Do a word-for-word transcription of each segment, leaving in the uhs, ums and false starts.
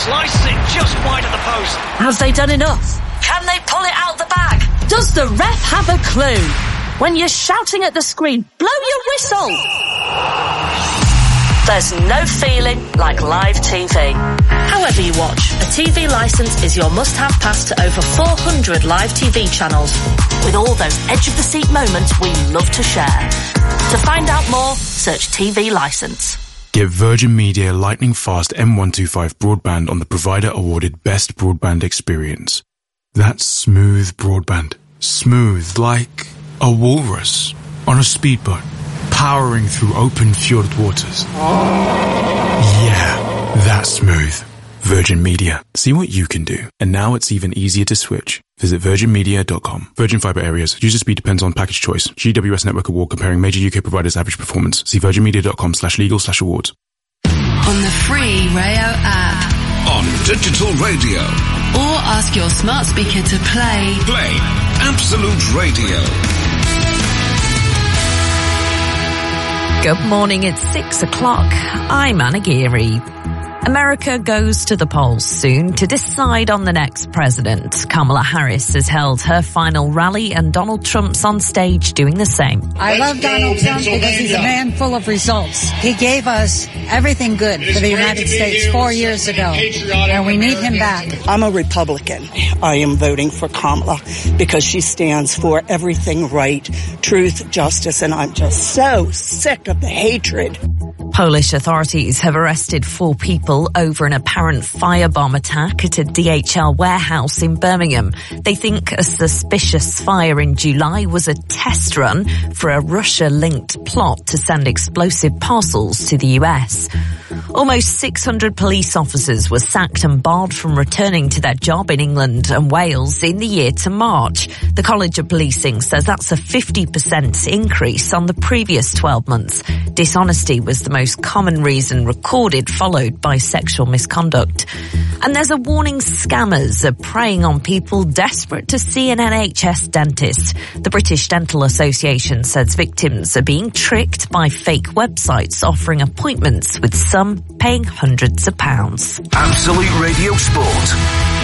slices it just wide of the post. Have they done enough? Can they pull it out the bag? Does the ref have a clue? When you're shouting at the screen, blow your whistle. There's no feeling like live T V. However you watch, a T V licence is your must-have pass to over four hundred live T V channels, with all those edge-of-the-seat moments we love to share. To find out more, search T V licence. Get Virgin Media lightning-fast M one twenty-five broadband on the provider-awarded Best Broadband Experience. That's smooth broadband. Smooth like a walrus on a speedboat, powering through open fjord waters. Yeah, that's smooth. Virgin Media. See what you can do. And now it's even easier to switch. Visit virgin media dot com. Virgin Fibre Areas. User speed depends on package choice. G W S Network Award comparing major U K providers' average performance. See virgin media dot com slash legal slash awards. On the free Rayo app. On digital radio. Or ask your smart speaker to play. Play Absolute Radio. Good morning, it's six o'clock. I'm Anna Geary. America goes to the polls soon to decide on the next president. Kamala Harris has held her final rally and Donald Trump's on stage doing the same. I love Donald Trump because he's a man full of results. He gave us everything good for the United States four years ago, and we need him back. I'm a Republican. I am voting for Kamala because she stands for everything right, truth, justice, and I'm just so sick of the hatred. Polish authorities have arrested four people over an apparent firebomb attack at a D H L warehouse in Birmingham. They think a suspicious fire in July was a test run for a Russia-linked plot to send explosive parcels to the U S. Almost six hundred police officers were sacked and barred from returning to their job in England and Wales in the year to March. The College of Policing says that's a fifty percent increase on the previous twelve months. Dishonesty was the most common reason recorded, followed by sexual misconduct. And there's a warning scammers are preying on people desperate to see an N H S dentist. The British Dental Association says victims are being tricked by fake websites offering appointments, with some paying hundreds of pounds. Absolute Radio Sport.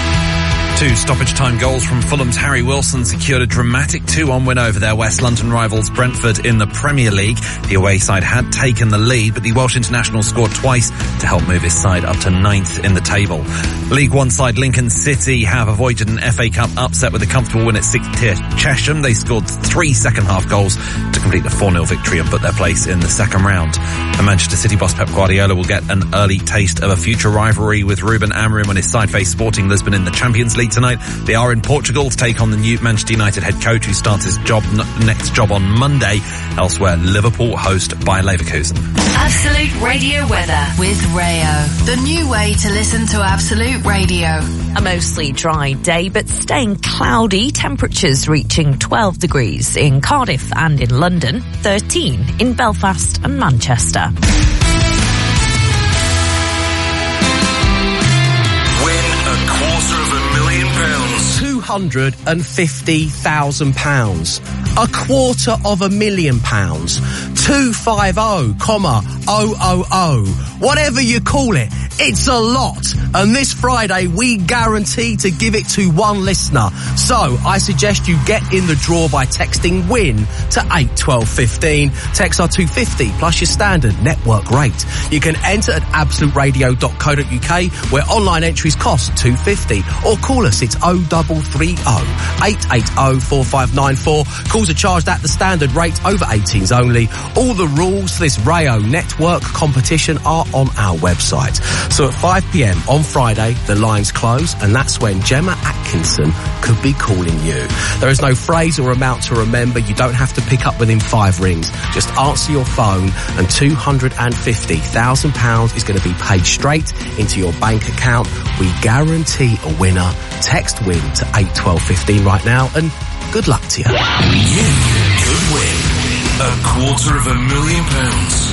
Two stoppage time goals from Fulham's Harry Wilson secured a dramatic two one win over their West London rivals Brentford in the Premier League. The away side had taken the lead, but the Welsh international scored twice to help move his side up to ninth in the table. League One side Lincoln City have avoided an F A Cup upset with a comfortable win at sixth tier Chesham. They scored three second half goals to complete the four nil victory and put their place in the second round. And Manchester City boss Pep Guardiola will get an early taste of a future rivalry with Ruben Amorim when his side face Sporting Lisbon in the Champions League tonight. They are in Portugal to take on the new Manchester United head coach, who starts his job next job on Monday. Elsewhere, Liverpool host Bayer Leverkusen. Absolute Radio weather with Rayo, the new way to listen to Absolute Radio. A mostly dry day, but staying cloudy. Temperatures reaching twelve degrees in Cardiff and in London, thirteen in Belfast and Manchester. two hundred fifty thousand pounds. A quarter of a million pounds. two five zero, comma, oh oh oh. Whatever you call it, it's a lot. And this Friday, we guarantee to give it to one listener. So I suggest you get in the draw by texting WIN to eight twelve fifteen. Texts are two pounds fifty plus your standard network rate. You can enter at absolute radio dot co dot uk, where online entries cost two pounds fifty. Or call us, it's oh three three oh, eight eight oh, four five nine four. Calls are charged at the standard rate, over eighteens only. All the rules for this Rayo network competition are on our website. So at five p m on Friday, the lines close, and that's when Gemma Atkinson could be calling you. There is no phrase or amount to remember. You don't have to pick up within five rings. Just answer your phone, and two hundred fifty thousand pounds is going to be paid straight into your bank account. We guarantee a winner. Text WIN to eight twelve fifteen right now, and good luck to you. You could win a quarter of a million pounds.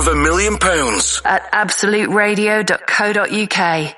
a million pounds. At absolute radio dot co dot uk.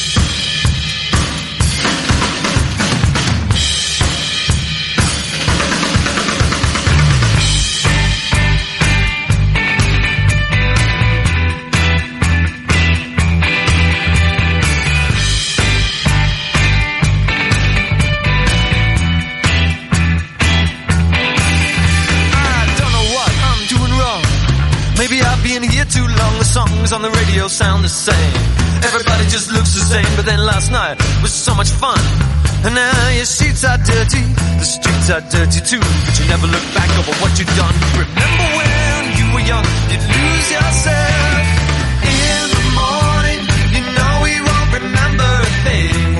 Maybe I've been here too long, the songs on the radio sound the same. Everybody just looks the same, but then last night was so much fun. And now your sheets are dirty, the streets are dirty too, but you never look back over what you've done. Remember when you were young, you'd lose yourself. In the morning, you know we won't remember a thing.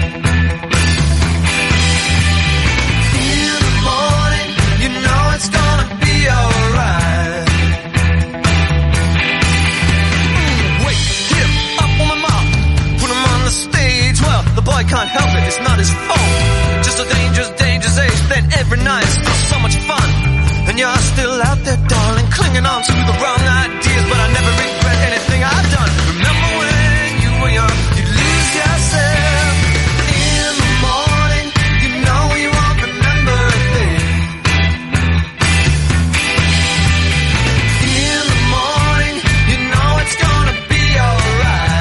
In the morning, you know it's gonna be alright. The boy can't help it, it's not his fault. Just a dangerous, dangerous age. Then every night it's still so much fun. And you're still out there, darling, clinging on to the wrong ideas. But I never regret anything I've done. Remember when you were young, you'd lose yourself. In the morning, you know you won't remember a thing. In the morning, you know it's gonna be alright.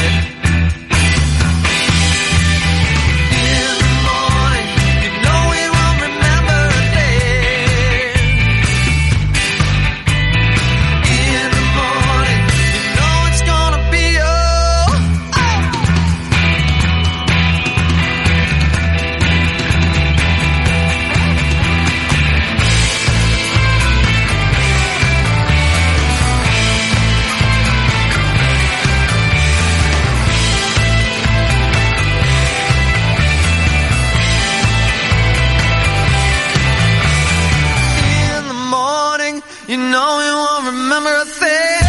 You know we won't remember a thing.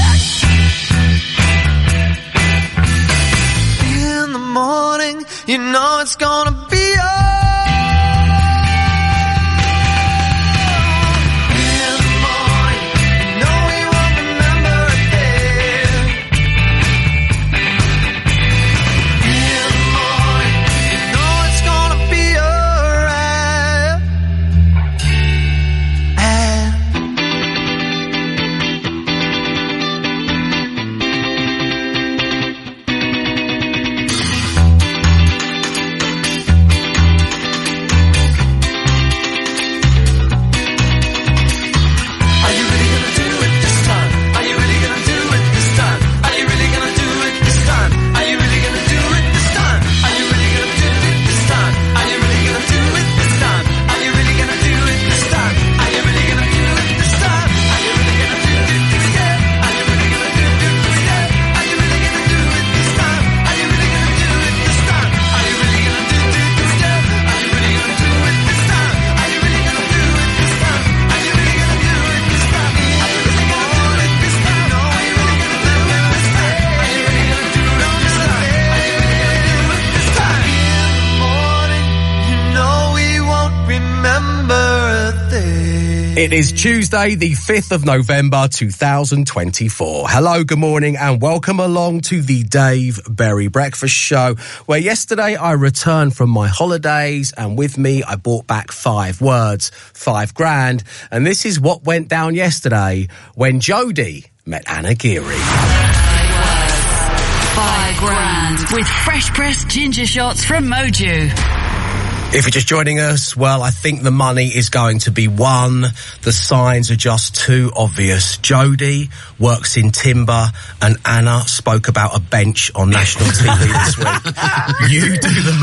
In the morning, you know it's gonna be alright. In the morning, you know we won't remember a thing. In the morning, you know it's gonna be alright. And It is Tuesday, the fifth of November, two thousand twenty-four. Hello, good morning, and welcome along to the Dave Berry Breakfast Show, where yesterday I returned from my holidays, and with me I brought back five words, five grand, and this is what went down yesterday when Jodie met Anna Geary. Five grand with fresh pressed ginger shots from Moju. If you're just joining us, well, I think the money is going to be won. The signs are just too obvious. Jodie works in timber and Anna spoke about a bench on national T V this week. You do the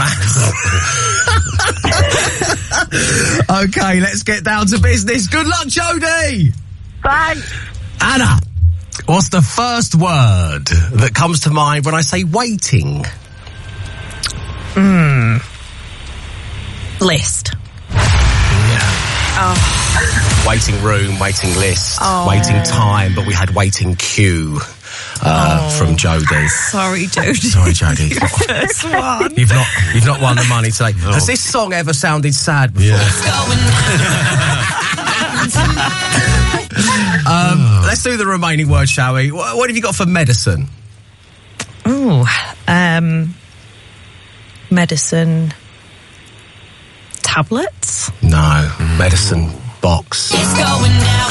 maths. Okay, let's get down to business. Good luck, Jodie. Thanks. Anna, what's the first word that comes to mind when I say waiting? Hmm. List. Yeah. Oh. Waiting room, waiting list, oh. waiting time, but we had waiting queue uh, oh. from Jodie. Sorry, Jodie. Sorry, Jodie. First one. You've not, you've not won the money today. Oh. Has this song ever sounded sad before? Yeah. Um, let's do the remaining words, shall we? What, what have you got for medicine? Oh, um, medicine tablets? No, medicine box. It's going down.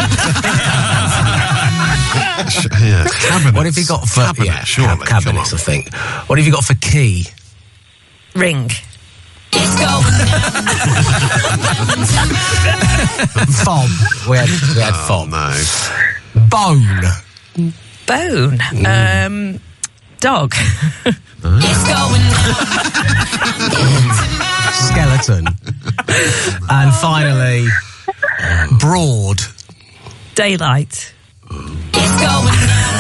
Yeah, cabinets. What have you got for Cabinet, yeah, surely, cab- cabinets? I think. What have you got for key? Ring. It's going down. Fob. We had we had Oh, fob. no. Bone. Bone. Um, dog. It's going down. Skeleton. And finally, broad. Daylight. It's going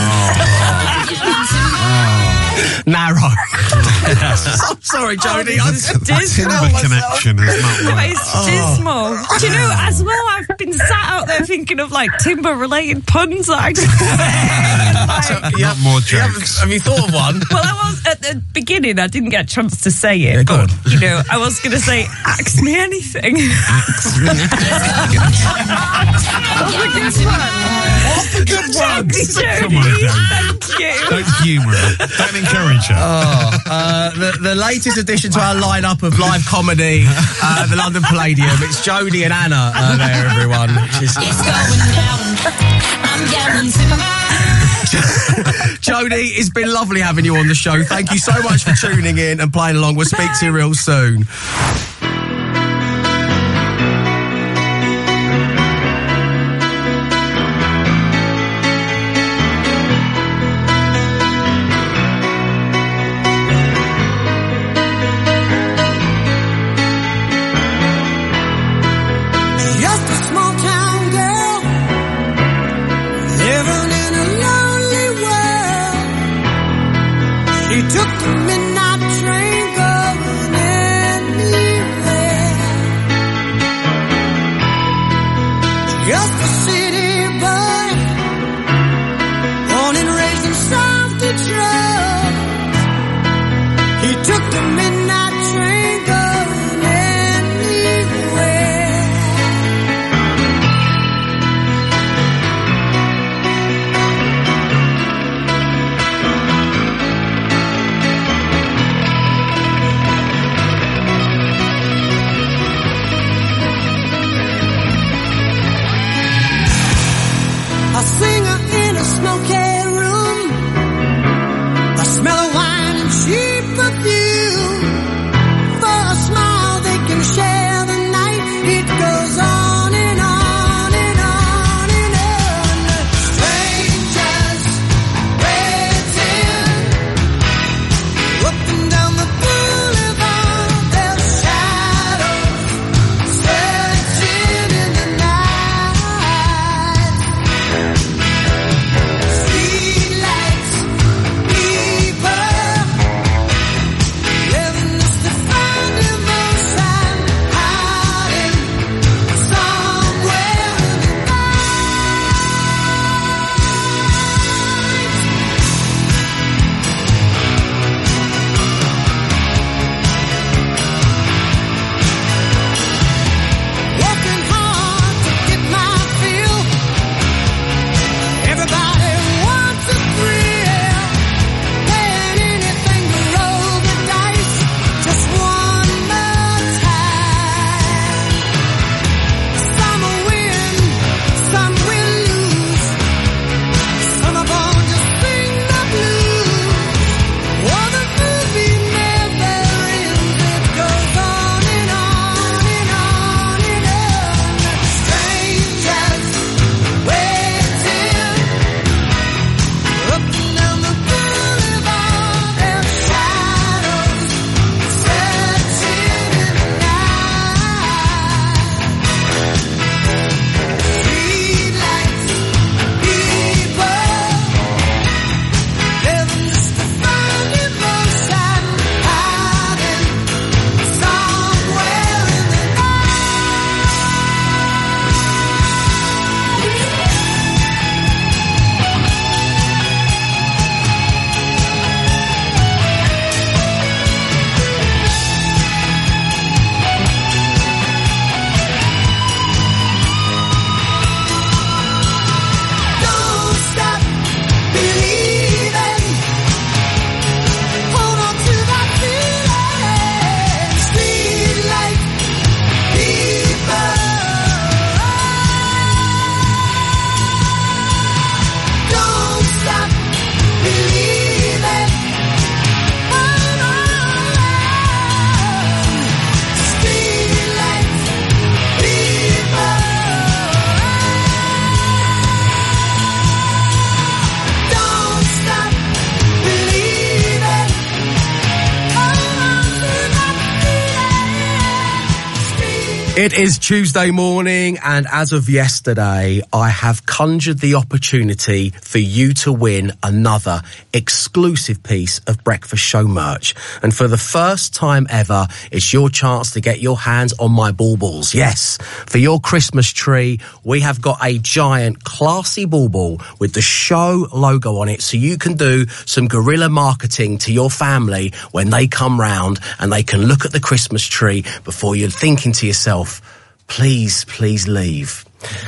Narrow. I'm sorry, Jodie. I just Timber connection is not right. It's dismal. Do you know, as well, I've been sat out there thinking of, like, timber-related puns that I just... like, Not more You haven't- jokes. have you thought of one? well, I was, at the beginning, I didn't get a chance to say it, Yeah, go but, on. you know, I was going to say, ask me anything. What's the good one? Come on, Jodie. Thank you. Don't humour her. Don't encourage her. Oh, uh, the, the latest addition to our lineup of live comedy, uh, the London Palladium. It's Jodie and Anna uh, there, everyone. Which is... It's going down. I'm guaranteed. Jodie, it's been lovely having you on the show. Thank you so much for tuning in and playing along. We'll speak to you real soon. Just a small town girl living in a lonely world. She took the midnight train going anywhere. It is Tuesday morning, and as of yesterday, I have conjured the opportunity for you to win another exclusive piece of Breakfast Show merch. And for the first time ever, it's your chance to get your hands on my baubles. Yes, for your Christmas tree, we have got a giant, classy bauble with the show logo on it, so you can do some guerrilla marketing to your family when they come round and they can look at the Christmas tree before you're thinking to yourself, please, please leave.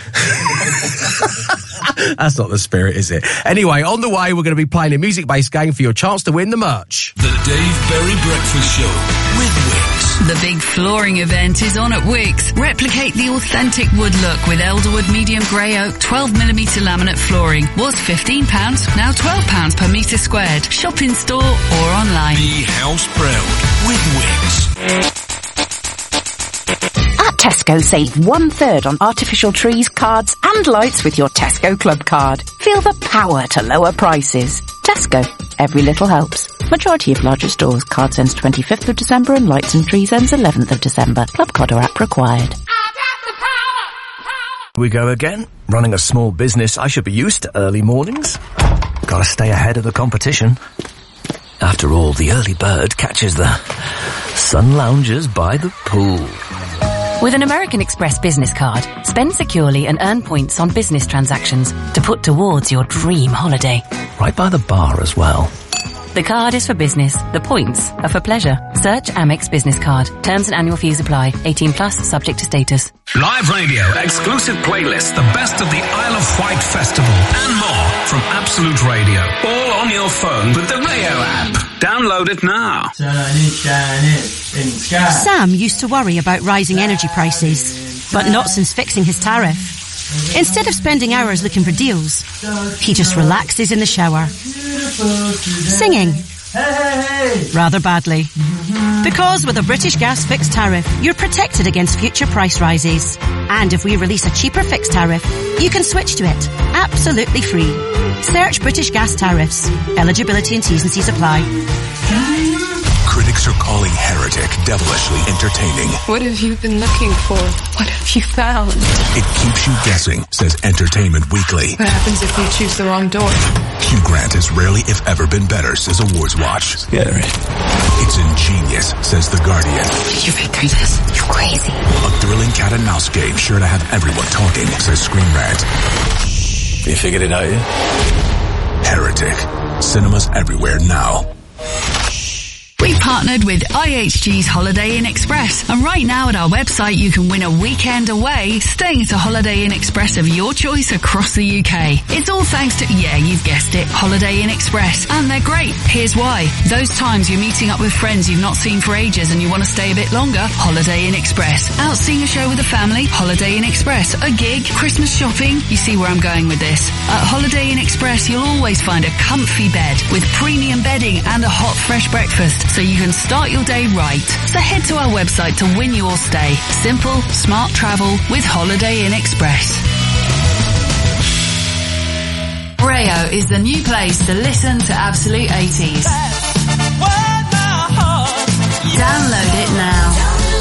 That's not the spirit, is it? Anyway, on the way, we're going to be playing a music-based game for your chance to win the merch. The Dave Berry Breakfast Show with Wickes. The big flooring event is on at Wickes. Replicate the authentic wood look with Elderwood medium grey oak twelve millimetre laminate flooring. Was fifteen pounds, now twelve pounds per metre squared. Shop in store or online. Be house proud with Wickes. At Tesco, save one third on artificial trees, cards and lights with your Tesco Club card. Feel the power to lower prices. Tesco. Every little helps. Majority of larger stores. Cards ends twenty-fifth of December and lights and trees ends eleventh of December. Club card or app required. We go again. Running a small business, I should be used to early mornings. Gotta stay ahead of the competition. After all, the early bird catches the sun loungers by the pool. With an American Express business card, spend securely and earn points on business transactions to put towards your dream holiday. Right by the bar as well. The card is for business. The points are for pleasure. Search Amex Business Card. Terms and annual fees apply. eighteen plus, subject to status. Live radio, exclusive playlists, the best of the Isle of Wight Festival, and more from Absolute Radio. All on your phone with the Rayo app. Download it now. Turn it, turn it, in the sky. Sam used to worry about rising energy prices, but not since fixing his tariff. Instead of spending hours looking for deals, he just relaxes in the shower, singing rather badly. Because with a British Gas fixed tariff, you're protected against future price rises. And if we release a cheaper fixed tariff, you can switch to it absolutely free. Search British Gas tariffs. Eligibility and T's and C's apply. Critics are calling Heretic devilishly entertaining. What have you been looking for? What have you found? It keeps you guessing, says Entertainment Weekly. What happens if you choose the wrong door? Hugh Grant has rarely, if ever, been better, says Awards Watch. Scary. It's ingenious, says The Guardian. You've been through this. You're crazy. A thrilling cat and mouse game sure to have everyone talking, says Screen Rant. You figured it out yet? Heretic. Cinemas everywhere now. We partnered with I H G's Holiday Inn Express, and right now at our website you can win a weekend away staying at a Holiday Inn Express of your choice across the U K. It's all thanks to, yeah, you've guessed it, Holiday Inn Express, and they're great. Here's why. Those times you're meeting up with friends you've not seen for ages and you want to stay a bit longer, Holiday Inn Express. Out seeing a show with a family, Holiday Inn Express. A gig, Christmas shopping, you see where I'm going with this. At Holiday Inn Express you'll always find a comfy bed with premium bedding and a hot fresh breakfast, so you can start your day right. So head to our website to win your stay. Simple, smart travel with Holiday Inn Express. Rayo is the new place to listen to Absolute eighties. Download it now.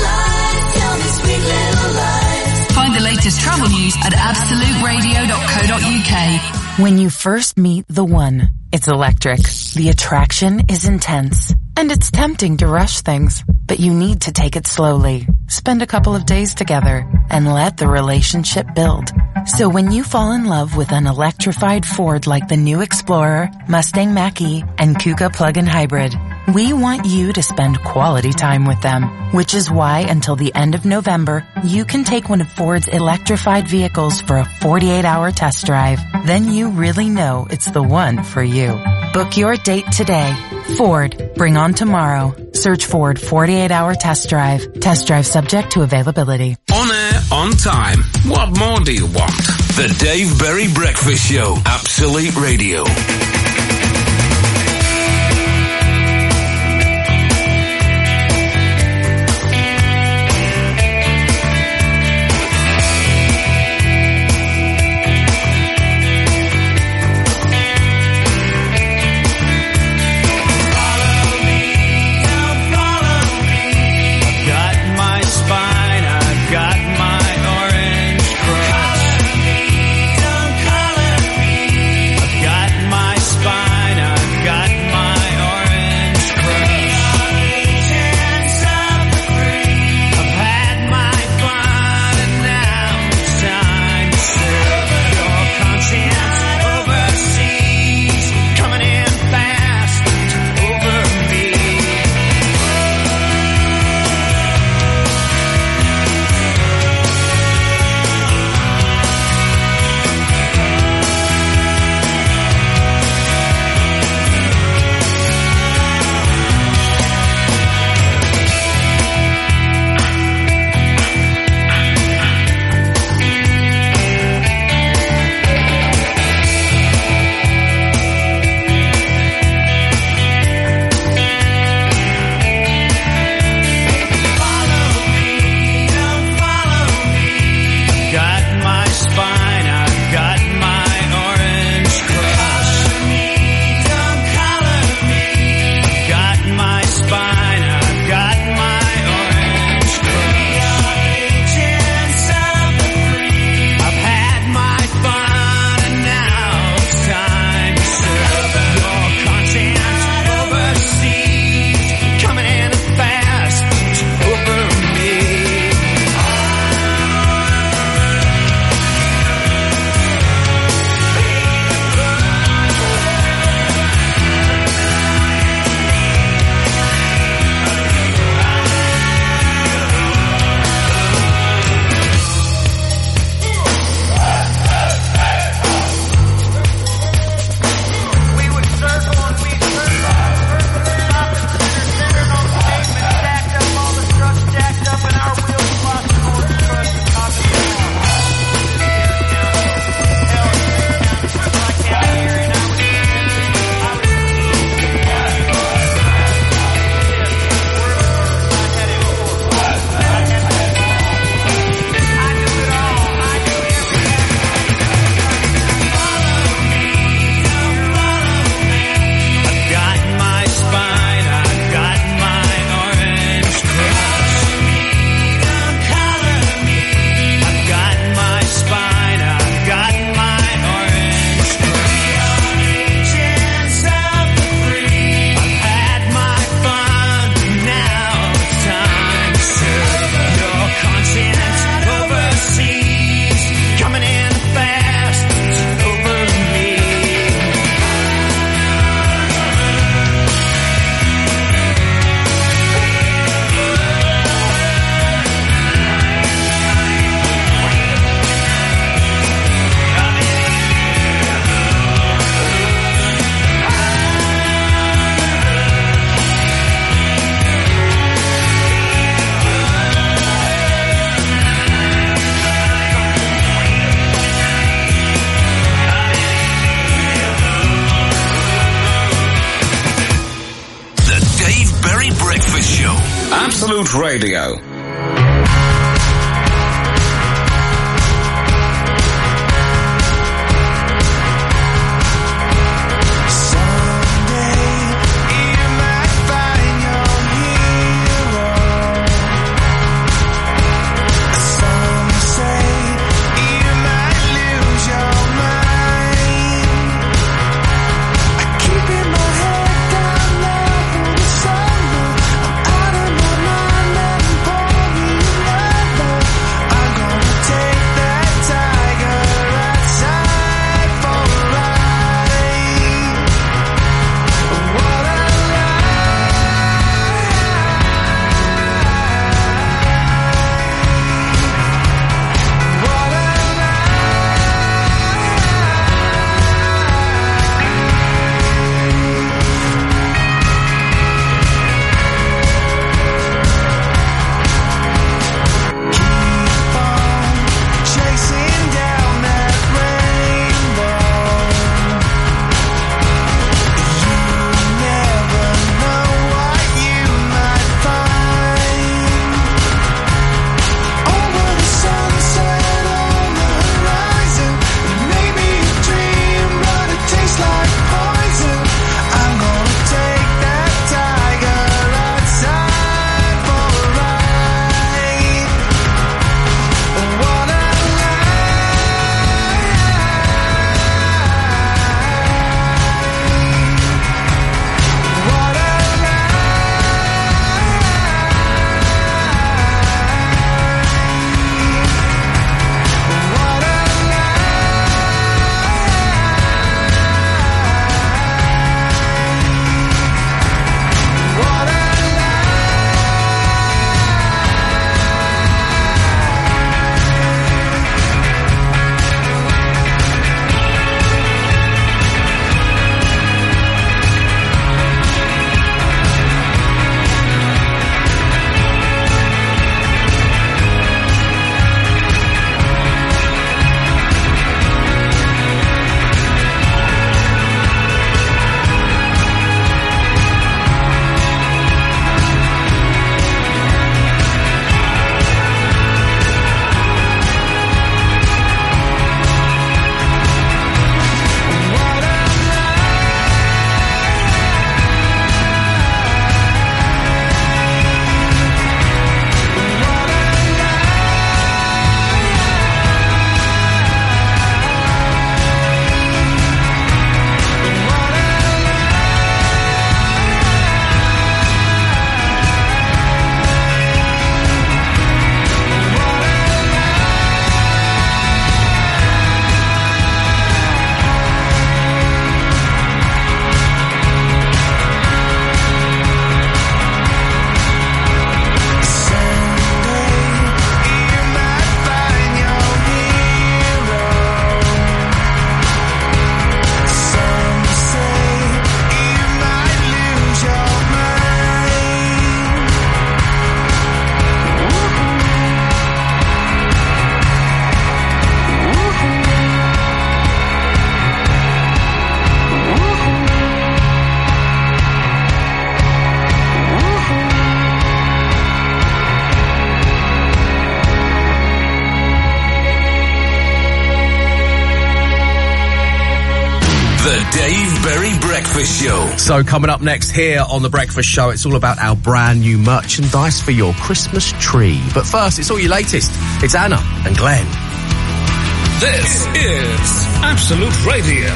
Find the latest travel news at absolute radio dot co dot uk. When you first meet the one, it's electric. The attraction is intense. And it's tempting to rush things, but you need to take it slowly. Spend a couple of days together and let the relationship build. So when you fall in love with an electrified Ford like the new Explorer, Mustang Mach-E, and Kuga plug-in hybrid, we want you to spend quality time with them, which is why until the end of November, you can take one of Ford's electrified vehicles for a forty-eight hour test drive. Then you really know it's the one for you. Book your date today. Ford, bring on tomorrow. Search Ford forty-eight hour test drive. Test drive subject to availability. On air, on time. What more do you want? The Dave Berry Breakfast Show. Absolute Radio. Got Absolute Radio. Dave Berry Breakfast Show. So coming up next here on The Breakfast Show, it's all about our brand new merchandise for your Christmas tree. But first, it's all your latest. It's Anna and Glenn. This is Absolute Radio.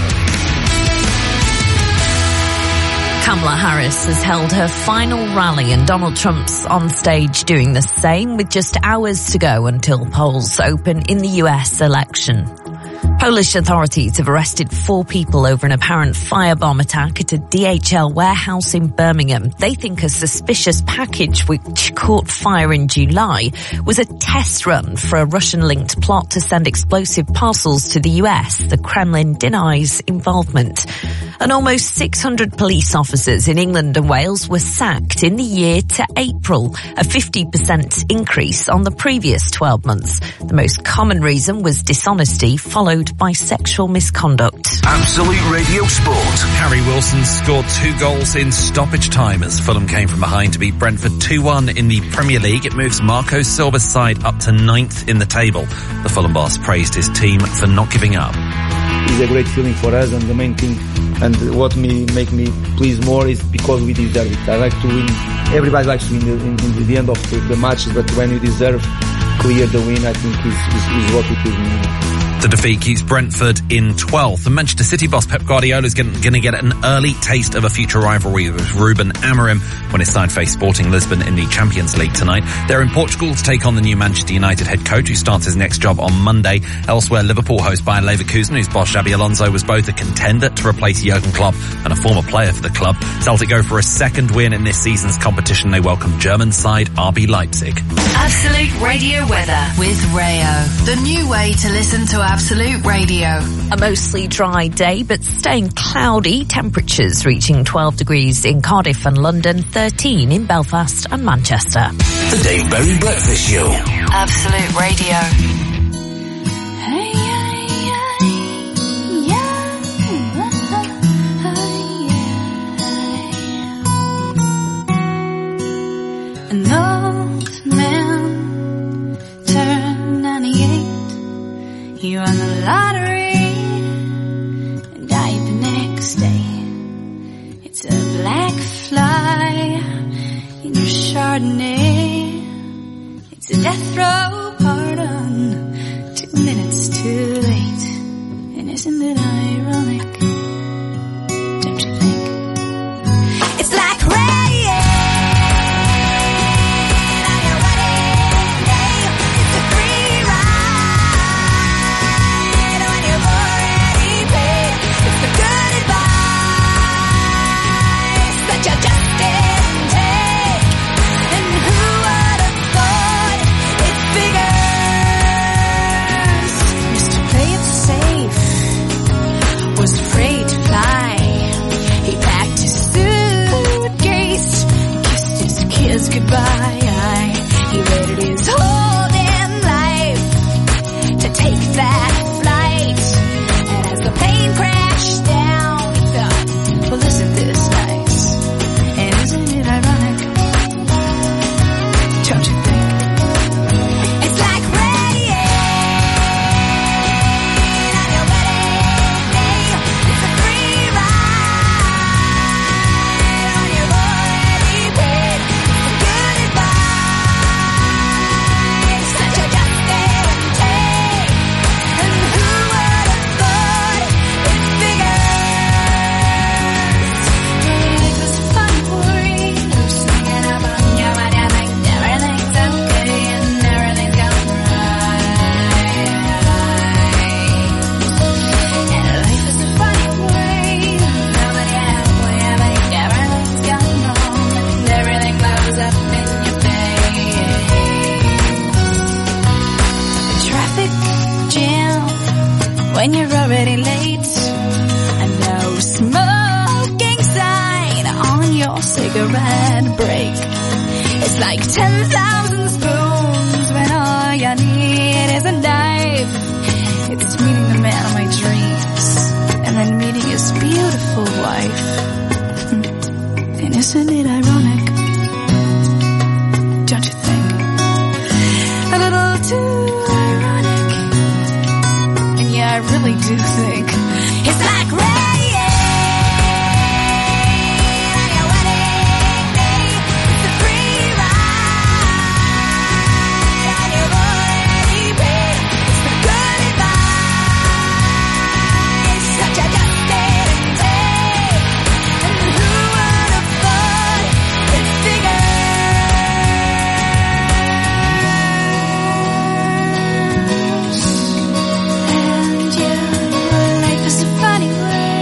Kamala Harris has held her final rally and Donald Trump's on stage doing the same with just hours to go until polls open in the U S election. Polish authorities have arrested four people over an apparent firebomb attack at a D H L warehouse in Birmingham. They think a suspicious package which caught fire in July was a test run for a Russian-linked plot to send explosive parcels to the U S. The Kremlin denies involvement. And almost six hundred police officers in England and Wales were sacked in the year to April, a fifty percent increase on the previous twelve months. The most common reason was dishonesty, followed off by sexual misconduct. Absolute Radio Sport. Harry Wilson scored two goals in stoppage time as Fulham came from behind to beat Brentford two one in the Premier League. It moves Marco Silva's side up to ninth in the table. The Fulham boss praised his team for not giving up. It's a great feeling for us, and the main thing, and what me make me pleased more, is because we deserve it. I like to win. Everybody likes to win in, in, in the end of the, the matches, but when you deserve clear the win, I think is, is, is what it is. The defeat keeps Brentford in twelfth. And Manchester City boss Pep Guardiola is going to get an early taste of a future rivalry with Ruben Amorim when his side face Sporting Lisbon in the Champions League tonight. They're in Portugal to take on the new Manchester United head coach, who starts his next job on Monday. Elsewhere, Liverpool host Bayer Leverkusen, whose boss Xabi Alonso was both a contender to replace Jurgen Klopp and a former player for the club. Celtic go for a second win in this season's competition. They welcome German side R B Leipzig. Absolute Radio weather with Rayo, the new way to listen to Absolute Radio. A mostly dry day, but staying cloudy. Temperatures reaching twelve degrees in Cardiff and London, thirteen in Belfast and Manchester. The Dave Berry Breakfast Show. Absolute Radio. An old man turned ninety-eight. He won the lottery and died the next day. It's a black fly in your Chardonnay. It's a death row pardon, two minutes too late. And isn't it ironic? Don't you think? It's like rain. Goodbye. He waited his whole damn life to take that flight. And as the plane crashed down, he thought, well, isn't this nice? And isn't it ironic? Don't you think? It's like rain on your wedding day. It's a free ride on your already paid. When you're already late, and no smoking sign on your cigarette break. It's like ten thousand spoons when all you need is a knife. It's meeting the man of my dreams, and then meeting his beautiful wife. And isn't it ironic? Don't you think? A little too I really do think it's like rain on your wedding day. It's a free ride on your already paid. It's the good advice that you just didn't take. And who would have thought it figured? Life is a funny word.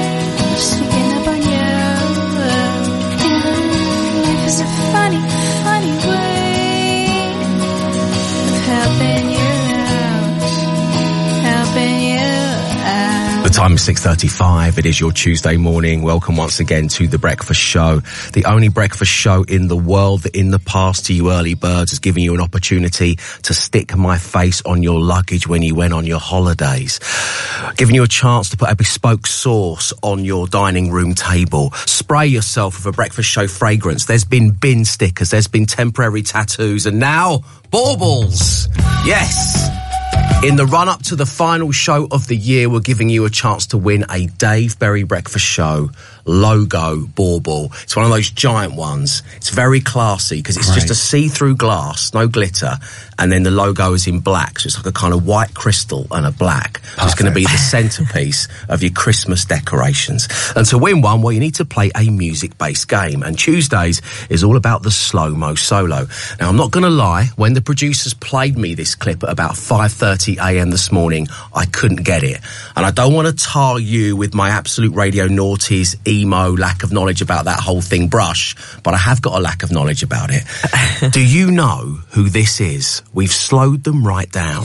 Time is six thirty-five. It is your Tuesday morning. Welcome once again to The Breakfast Show. The only breakfast show in the world that in the past to you early birds has given you an opportunity to stick my face on your luggage when you went on your holidays. Giving you a chance to put a bespoke sauce on your dining room table. Spray yourself with a breakfast show fragrance. There's been bin stickers. There's been temporary tattoos. And now, baubles. Yes. In the run-up to the final show of the year, we're giving you a chance to win a Dave Berry Breakfast Show logo bauble. It's one of those giant ones. It's very classy because it's Great. just a see-through glass, no glitter, and then the logo is in black, so it's like a kind of white crystal and a black. So it's going to be the centrepiece of your Christmas decorations. And to win one, well, you need to play a music-based game. And Tuesdays is all about the slow-mo solo. Now, I'm not going to lie, when the producers played me this clip at about five thirty a m this morning, I couldn't get it. And I don't want to tar you with my Absolute Radio naughties, emo, lack of knowledge about that whole thing brush, but I have got a lack of knowledge about it. Do you know who this is? We've slowed them right down.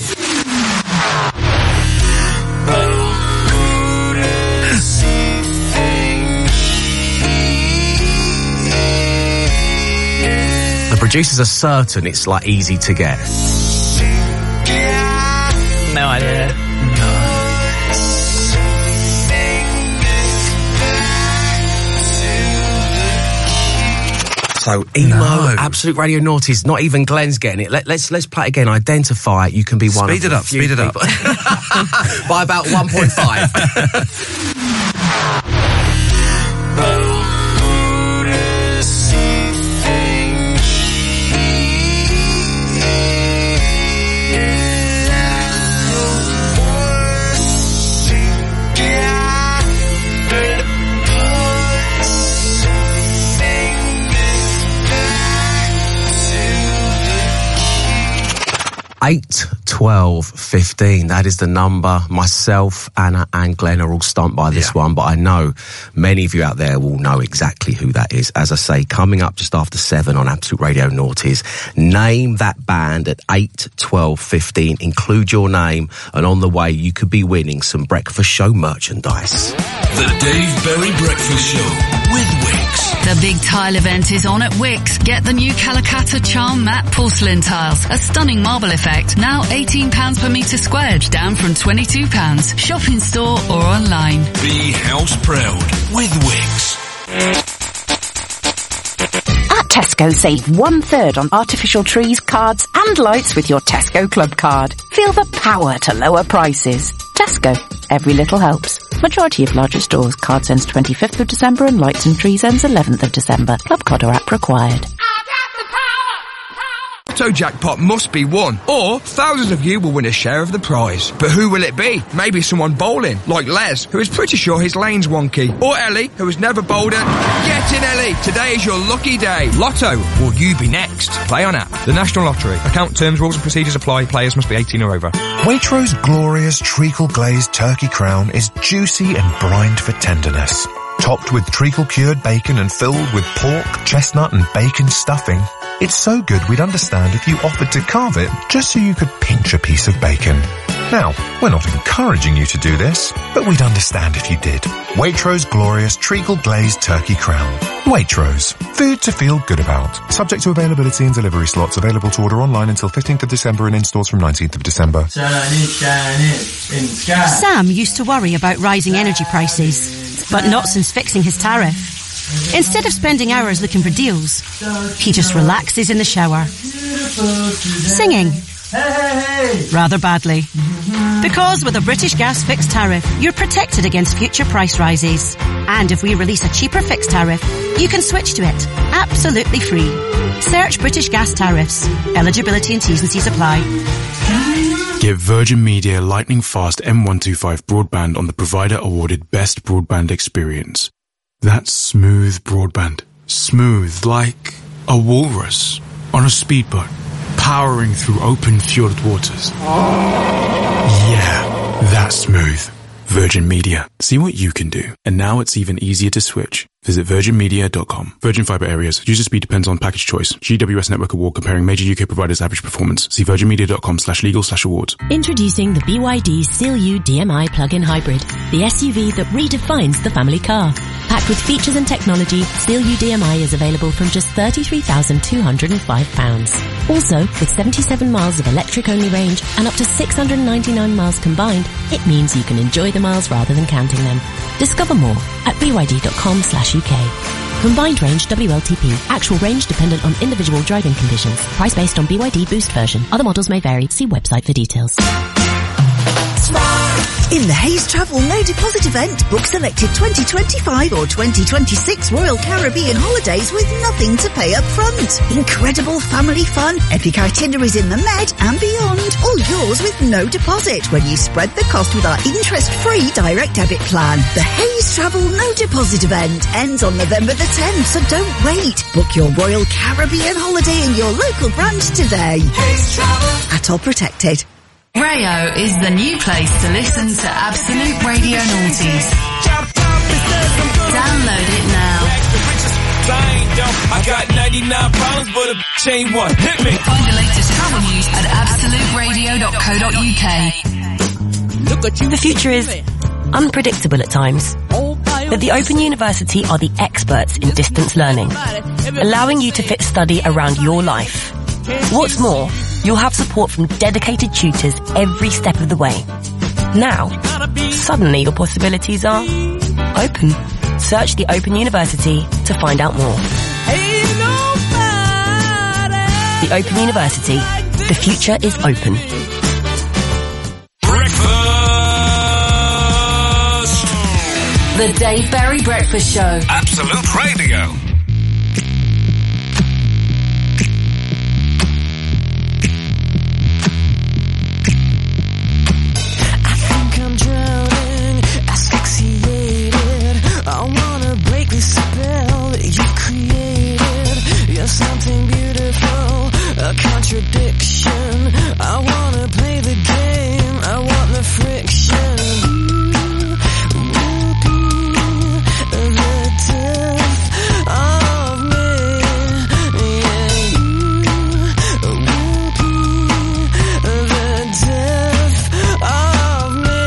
The producers are certain it's like easy to get. No idea. So emo, No. Absolute Radio naughties, not even Glenn's getting it. Let, let's let's play it again. Identify it. You can be one Speed of it the up, few speed it up. people- by about one point five. eight, twelve, fifteen. That is the number. Myself, Anna and Glenn are all stumped by this Yeah. one, but I know many of you out there will know exactly who that is. As I say, coming up just after seven on Absolute Radio Naughties, name that band at eight, twelve, fifteen. Include your name, and on the way you could be winning some Breakfast Show merchandise. The Dave Berry Breakfast Show with Wix. The big tile event is on at Wix. Get the new Calicata Charm Matte Porcelain Tiles. A stunning marble effect. Now eighteen pounds per metre squared, down from twenty-two pounds. Shop in store or online. Be house proud with Wix. At Tesco, save one third on artificial trees, cards and lights with your Tesco Club card. Feel the power to lower prices. Tesco. Every little helps. Majority of larger stores. Cards ends twenty-fifth of December and lights and trees ends eleventh of December. Club card or app required. Lotto jackpot must be won, or thousands of you will win a share of the prize. But who will it be? Maybe someone bowling, like Les, who is pretty sure his lane's wonky. Or Ellie, who has never bowled it. Get in, Ellie! Today is your lucky day. Lotto, will you be next? Play on app. The National Lottery. Account terms, rules and procedures apply. Players must be eighteen or over. Waitrose glorious treacle glazed turkey crown is juicy and brined for tenderness. Topped with treacle cured bacon and filled with pork, chestnut and bacon stuffing. It's so good we'd understand if you offered to carve it just so you could pinch a piece of bacon. Now, we're not encouraging you to do this, but we'd understand if you did. Waitrose glorious treacle glazed turkey crown. Waitrose. Food to feel good about. Subject to availability and delivery slots. Available to order online until fifteenth of December and in stores from nineteenth of December. Turn it, turn it, in sky. Sam used to worry about rising energy prices, but not since fixing his tariff. Instead of spending hours looking for deals, he just relaxes in the shower, singing rather badly. Because with a British Gas fixed tariff, you're protected against future price rises. And if we release a cheaper fixed tariff, you can switch to it absolutely free. Search British Gas tariffs. Eligibility and T's and C's apply. Get Virgin Media lightning fast M one twenty-five broadband on the provider awarded Best Broadband Experience. That's smooth broadband. Smooth like a walrus on a speedboat, powering through open fjord waters. Yeah, that's smooth. Virgin Media. See what you can do. And now it's even easier to switch. Visit virgin media dot com. Virgin Fibre Areas. User speed depends on package choice. G W S Network Award comparing major U K providers' average performance. See virgin media dot com slash legal slash awards. Introducing the B Y D Seal U D M I plug-in hybrid, the S U V that redefines the family car. Packed with features and technology, Seal U D M I is available from just thirty-three thousand two hundred five pounds. Also, with seventy-seven miles of electric-only range and up to six hundred ninety-nine miles combined, it means you can enjoy the miles rather than counting them. Discover more at b y d dot com slash U K. Combined range W L T P. Actual range dependent on individual driving conditions. Price based on B Y D Boost version. Other models may vary. See website for details. In the Hayes Travel No Deposit event, book selected twenty twenty-five or twenty twenty-six Royal Caribbean holidays with nothing to pay up front. Incredible family fun, epic itineraries in the Med and beyond, all yours with no deposit when you spread the cost with our interest-free direct debit plan. The Hayes Travel No Deposit event ends on November the tenth, so don't wait. Book your Royal Caribbean holiday in your local branch today. Hayes Travel. Atoll protected. Rayo is the new place to listen to Absolute Radio Noughties. Download it now. I got ninety-nine problems, but a chain one. Hit me. Find the latest travel news at absolute radio dot co dot u k. The future is unpredictable at times, but the Open University are the experts in distance learning, allowing you to fit study around your life. What's more, you'll have support from dedicated tutors every step of the way. Now, suddenly your possibilities are open. Search the Open University to find out more. The Open University. The future is open. The Dave Berry Breakfast Show. Absolute Radio. I wanna break the spell that you created. You're something beautiful, a contradiction. I wanna play the game, I want the friction. Ooh, will be the death of me. Yeah, you will be the death of me.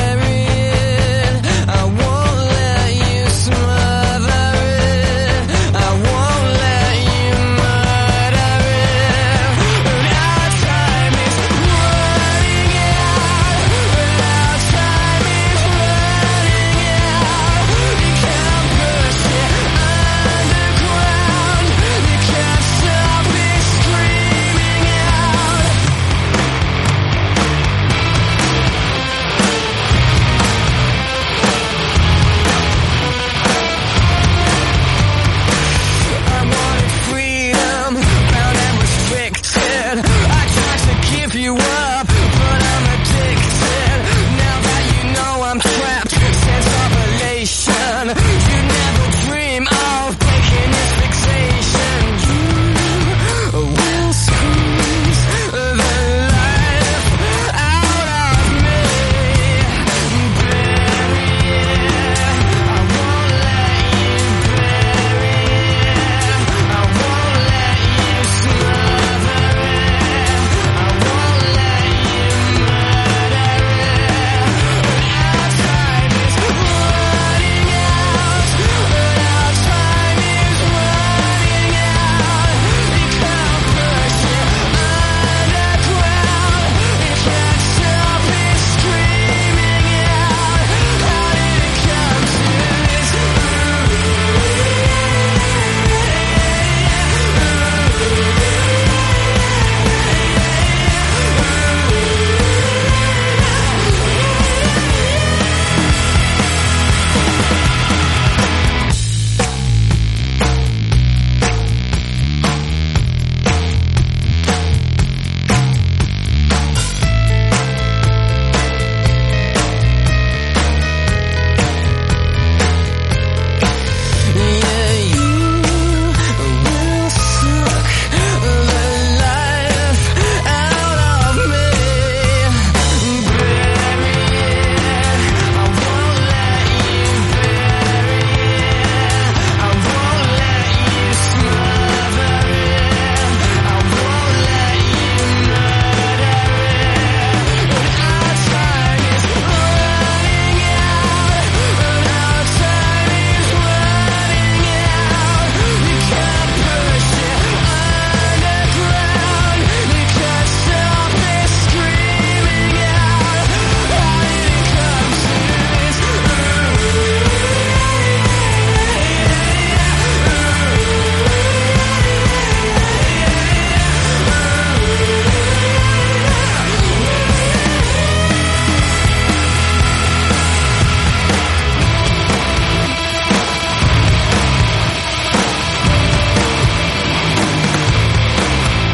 I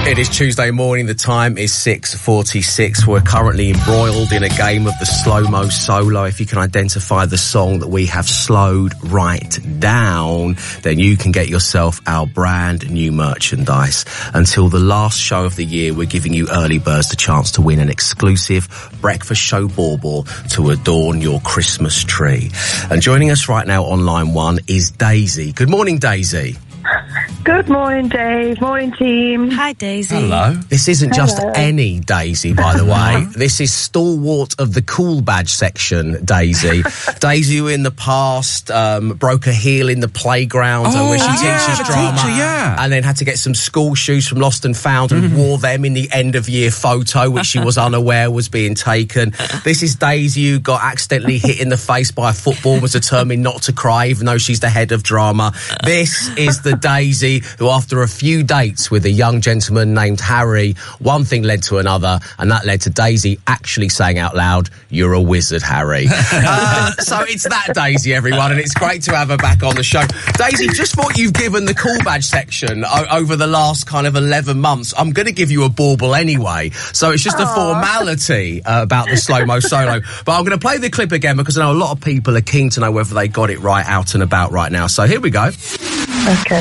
It is Tuesday morning, the time is six forty-six. We're currently embroiled in a game of the slow-mo solo. If you can identify the song that we have slowed right down, then you can get yourself our brand new merchandise. Until the last show of the year, we're giving you early birds the chance to win an exclusive breakfast show bauble to adorn your Christmas tree. And joining us right now on line one is Daisy. Good morning, Daisy. Good morning, Dave. Morning, team. Hi, Daisy. Hello. This isn't just Hello. any Daisy, by the way. This is stalwart of the cool badge section, Daisy. Daisy, who in the past um, broke a heel in the playground Oh, where she yeah, teaches the drama, teacher, yeah. and then had to get some school shoes from Lost and Found and wore them in the end of year photo, which she was unaware was being taken. This is Daisy, who got accidentally hit in the face by a football, was determined not to cry, even though she's the head of drama. This is the Daisy who, after a few dates with a young gentleman named Harry, one thing led to another, and that led to Daisy actually saying out loud, "You're a wizard, Harry." uh, so it's that Daisy, everyone, and it's great to have her back on the show. Daisy, just what you've given the cool badge section o- over the last kind of eleven months, I'm going to give you a bauble anyway. So it's just a formality uh, about the slow-mo solo. But I'm going to play the clip again because I know a lot of people are keen to know whether they got it right out and about right now. So here we go. Okay.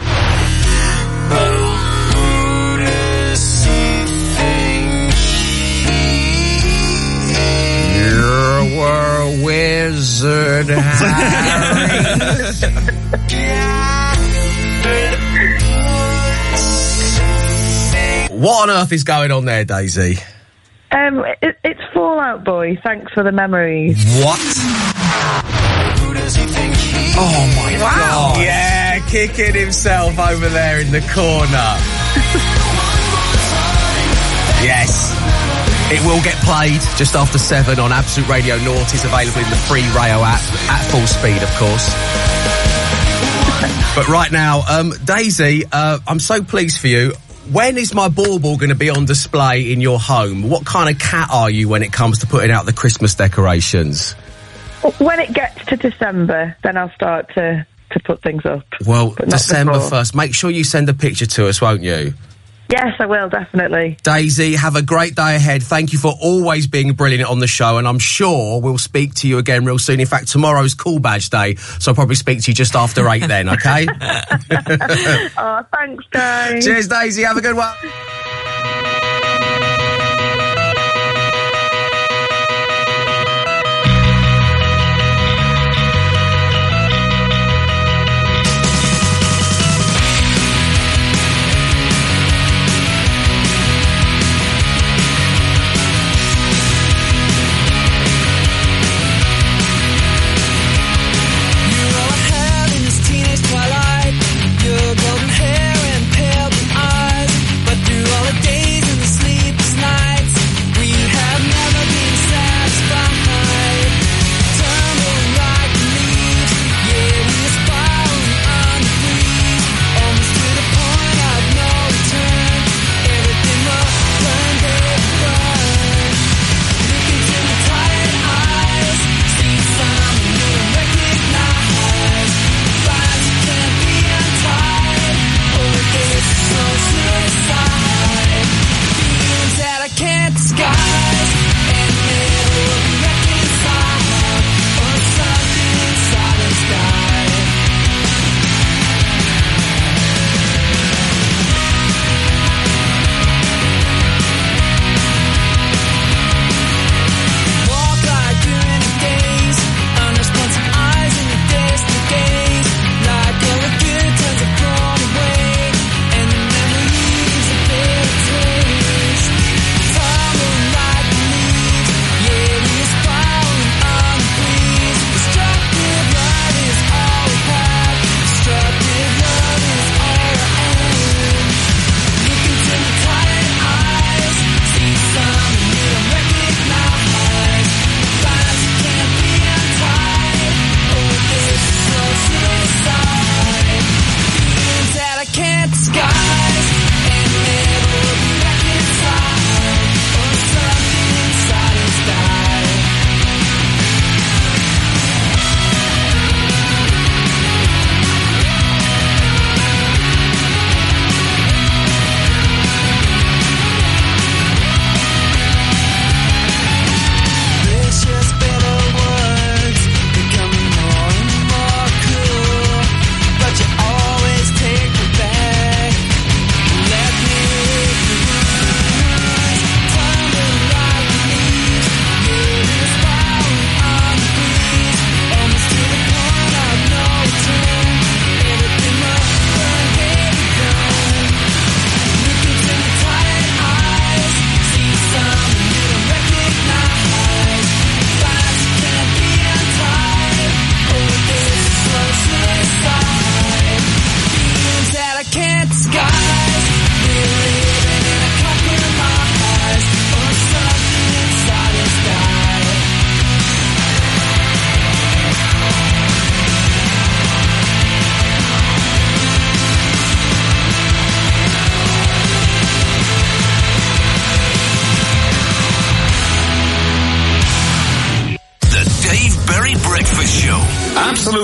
You're a wizard, Harry. What on earth is going on there, Daisy? Um, it, it's Fallout Boy. Thanks for the memories. What? Oh my Wow. God. Yeah, kicking himself over there in the corner. Yes. It will get played just after seven on Absolute Radio North. It's available in the free Rayo app at full speed, of course. But right now, um, Daisy, uh, I'm so pleased for you. When is my bauble going to be on display in your home? What kind of cat are you when it comes to putting out the Christmas decorations? When it gets to December, then I'll start to, to put things up. Well, But not December before. first. Make sure you send a picture to us, won't you? Yes, I will, definitely. Daisy, have a great day ahead. Thank you for always being brilliant on the show, and I'm sure we'll speak to you again real soon. In fact, tomorrow's Cool Badge Day, so I'll probably speak to you just after eight then, okay? Oh, thanks, guys. Cheers, Daisy. Have a good one. Your golden hair and pale blue eyes, but through all the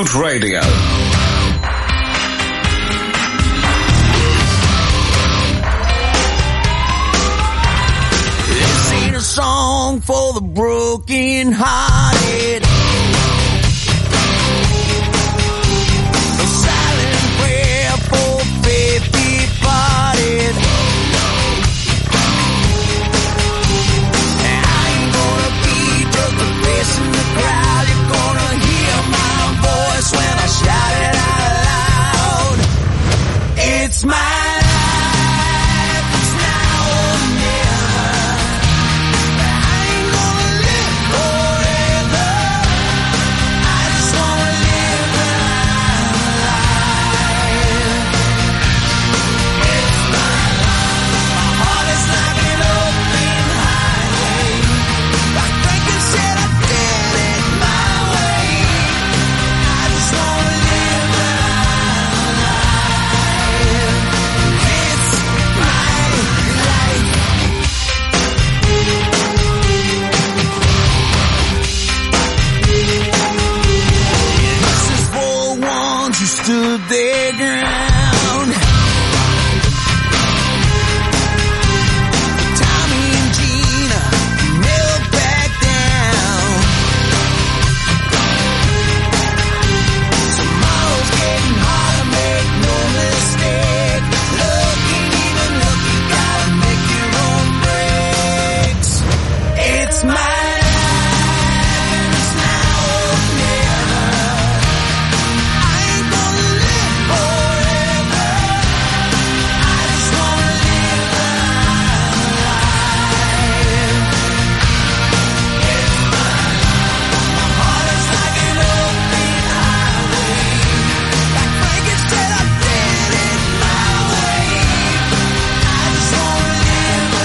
Absolute Radio. This ain't a song for the broken hearted. A silent prayer for faith departed. And I ain't gonna be just a face in the crowd. You're gonna hear my voice when I shout it out loud. It's my life, it's now or never. I ain't gonna live forever. I just wanna live my life. It's my life. My heart is like an open highway. Like Franklin said, I did it my way. I just wanna live my life. It's my life. This is for ones who stood their ground. Tommy and Gina never back down. Tomorrow's getting harder, make no mistake. Looking, even looking, gotta make your own breaks. It's my life, it's now or never. I ain't gonna live forever. I just wanna live my life. It's my life. My heart is like an open highway. Like Franklin said, I did it my way. I just wanna live my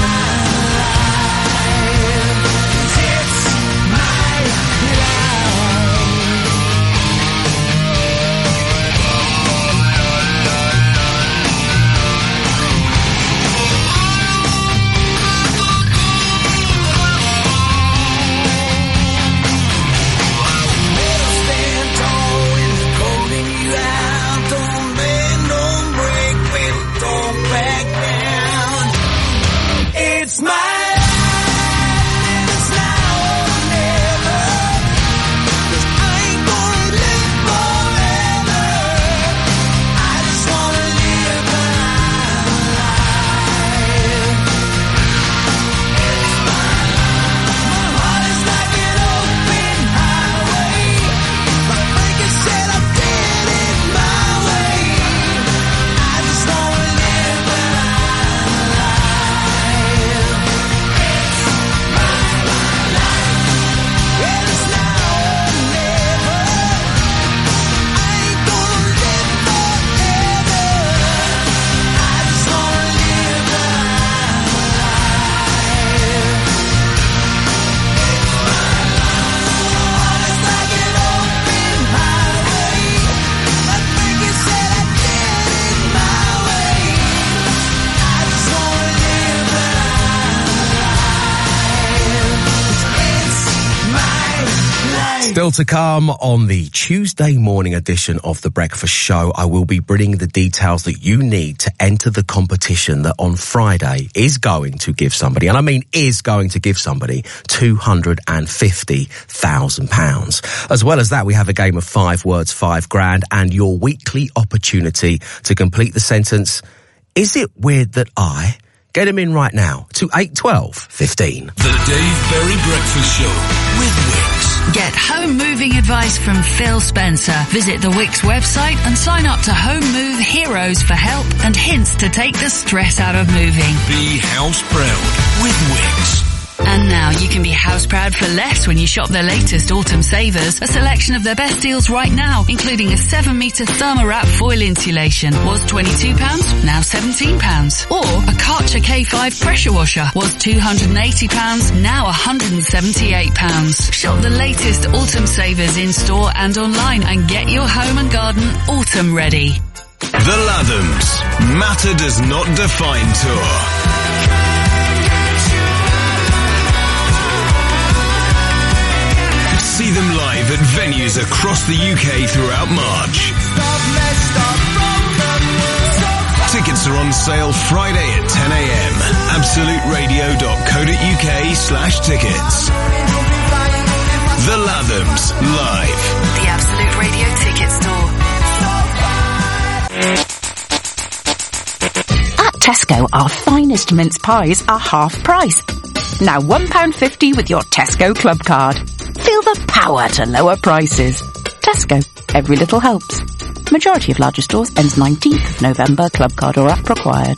life. 'Cause it's my stand tall when it's holding you out. Don't bend, don't break, baby, don't back down. It's my life, it's now or never. 'Cause I ain't gonna live forever. I just wanna live my life. It's my life. My heart is like an open highway. Like Franklin said, I did it my way. I just wanna live my life. It's my life. Yeah, it's now or never. I ain't gonna live forever. I just wanna live my Still to come on the Tuesday morning edition of The Breakfast Show, I will be bringing the details that you need to enter the competition that on Friday is going to give somebody, and I mean is going to give somebody, two hundred fifty thousand pounds. As well as that, we have a game of five words, five grand, and your weekly opportunity to complete the sentence, is it weird that I... Get them in right now to eight twelve fifteen. The Dave Berry Breakfast Show with Wix. Get home moving advice from Phil Spencer. Visit the Wix website and sign up to Home Move Heroes for help and hints to take the stress out of moving. Be house proud with Wix. And now you can be house proud for less when you shop their latest autumn savers. A selection of their best deals right now, including a seven metre Thermowrap foil insulation. Was twenty-two pounds, now seventeen pounds. Or a Karcher K five pressure washer. Was two hundred eighty pounds, now one hundred seventy-eight pounds. Shop the latest autumn savers in store and online and get your home and garden autumn ready. The Lathams. Matter does not define tour. See them live at venues across the U K throughout March. Tickets are on sale Friday at ten a.m. absoluteradio.co.uk slash tickets. The Lathams, live. The Absolute Radio Ticket Store. At Tesco, our finest mince pies are half price. Now one pound fifty with your Tesco Club card. Feel the power to lower prices. Tesco, every little helps. Majority of larger stores ends nineteenth of November. Club card or app required.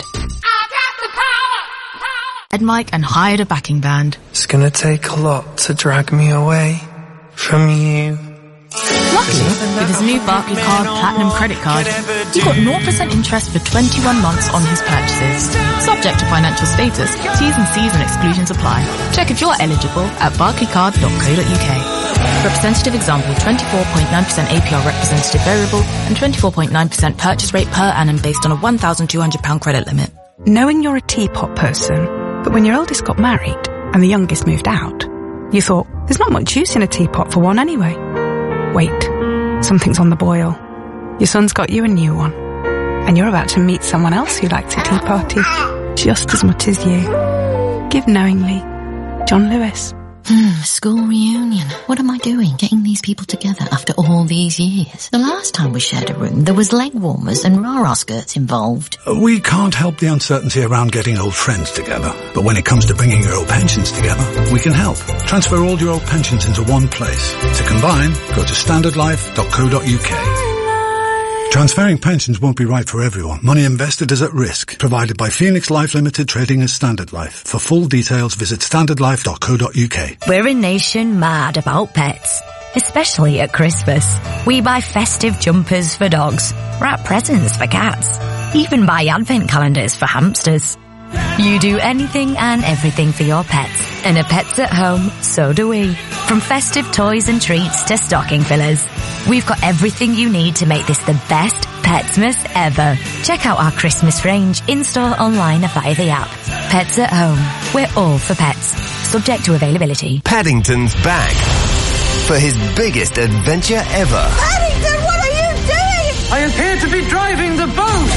Ed Mike and hired a backing band. It's gonna take a lot to drag me away from you. Luckily, with his new Barclay Card Platinum credit card, he got zero percent interest for twenty-one months on his purchases. Subject to financial status, T's and C's and exclusions apply. Check if you're eligible at barclaycard dot co dot uk. Representative example, twenty-four point nine percent A P R representative variable and twenty-four point nine percent purchase rate per annum based on a one thousand two hundred pounds credit limit. Knowing you're a teapot person, but when your eldest got married and the youngest moved out, you thought, there's not much use in a teapot for one anyway. Wait, something's on the boil. Your son's got you a new one. And you're about to meet someone else who likes a tea party just as much as you. Give knowingly. John Lewis. Hmm, school reunion. What am I doing getting these people together after all these years? The last time we shared a room, there was leg warmers and rah-rah skirts involved. We can't help the uncertainty around getting old friends together. But when it comes to bringing your old pensions together, we can help. Transfer all your old pensions into one place. To combine, go to standard life dot co dot uk. Transferring pensions won't be right for everyone. Money invested is at risk. Provided by Phoenix Life Limited, trading as Standard Life. For full details, visit standard life dot co dot uk. We're a nation mad about pets, especially at Christmas. We buy festive jumpers for dogs, wrap presents for cats, even buy advent calendars for hamsters. You do anything and everything for your pets, and at Pets at Home, so do we. From festive toys and treats to stocking fillers, we've got everything you need to make this the best Petsmas ever. Check out our Christmas range in-store, online or via the app. Pets at Home. We're all for pets. Subject to availability. Paddington's back for his biggest adventure ever. Paddington, what are you doing? I appear to be driving the boat.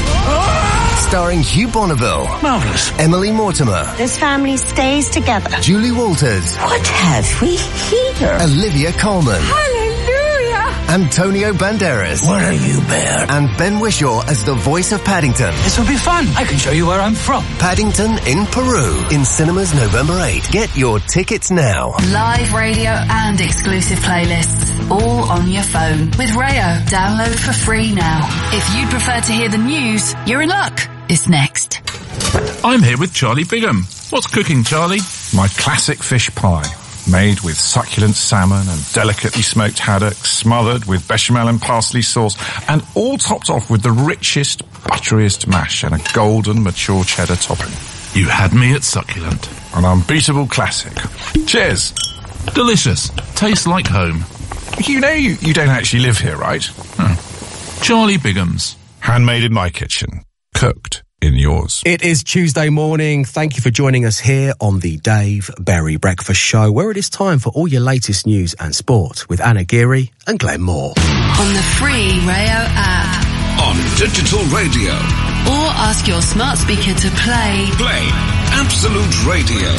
Starring Hugh Bonneville. Marvellous. Emily Mortimer. This family stays together. Julie Walters. What have we here? Olivia Colman. Hallelujah! Antonio Banderas. What are you, Bear? And Ben Whishaw as the voice of Paddington. This will be fun. I can show you where I'm from. Paddington in Peru. In cinemas November eighth. Get your tickets now. Live radio and exclusive playlists, all on your phone. With Rayo, download for free now. If you'd prefer to hear the news, you're in luck. It's next. I'm here with Charlie Bigham. What's cooking, Charlie? My classic fish pie, made with succulent salmon and delicately smoked haddock, smothered with bechamel and parsley sauce, and all topped off with the richest, butteriest mash and a golden, mature cheddar topping. You had me at succulent. An unbeatable classic. Cheers. Delicious. Tastes like home. You know you, you don't actually live here, right? Hmm. Charlie Bigham's. Handmade in my kitchen. Cooked in yours. It is Tuesday morning. Thank you for joining us here on the Dave Berry Breakfast Show, where it is time for all your latest news and sport with Anna Geary and Glenn Moore. On the free Rayo app. On digital radio. Or ask your smart speaker to play. Play Absolute Radio.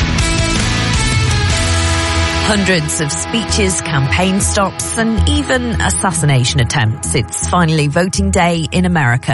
Hundreds of speeches, campaign stops, and even assassination attempts. It's finally voting day in America.